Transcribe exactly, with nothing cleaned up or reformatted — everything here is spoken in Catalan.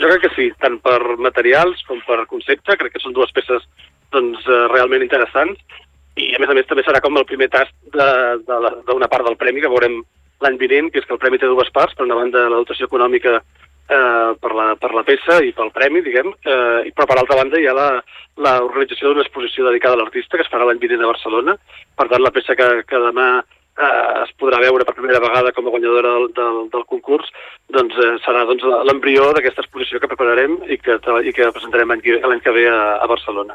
Jo crec que sí, tant per materials com per concepte, crec que són dues peces doncs, realment interessants, i a més a més també serà com el primer tast d'una part del premi que veurem l'any vinent, que és que el premi té dues parts, per una banda la dotació econòmica eh, per, la, per la peça i pel premi, diguem, eh, però per altra banda hi ha l'organització d'una exposició dedicada a l'artista que es farà l'any vinent a Barcelona. Per tant, la peça que, que demà eh, es podrà veure per primera vegada com a guanyadora del, del, del concurs, doncs eh, serà doncs, l'embrió d'aquesta exposició que prepararem i que, i que presentarem l'any que ve a, a Barcelona.